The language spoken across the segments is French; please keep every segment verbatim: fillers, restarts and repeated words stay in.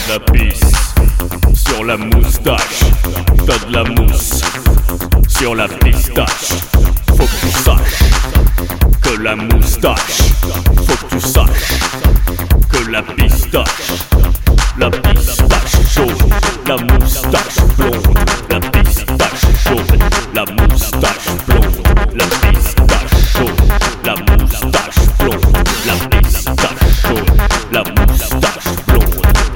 de la pisse sur la moustache, t'as de la mousse sur la pistache. Faut que tu saches que la moustache, faut que tu saches que la pistache, la pistache jaune, la moustache blonde, la pistache jaune, la moustache blonde, la pistache jaune, la moustache blonde, la pistache jaune, la moustache blonde.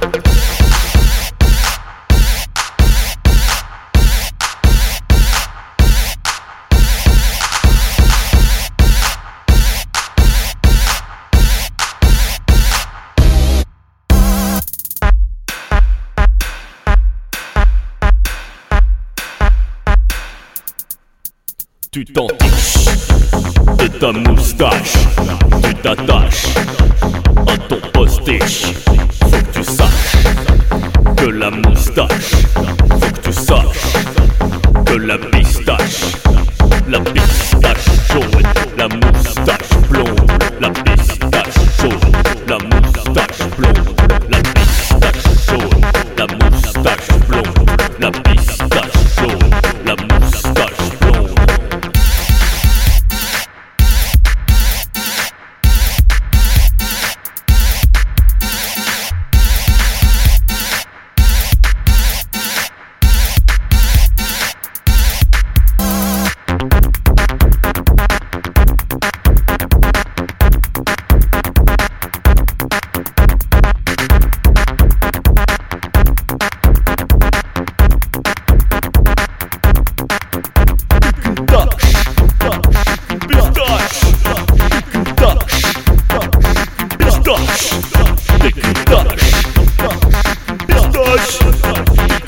Tu t'entiches de ta moustache, tu t'attaches à ton postiche. Faut que tu saches que la moustache, faut que tu saches que la pistache, la pistache jaune, la moustache blonde, la pistache jaune, la moustache blonde, la pistache jaune, la moustache blonde, la pistache jaune, la moustache blonde. Pistache, pistache, pistache, pistache,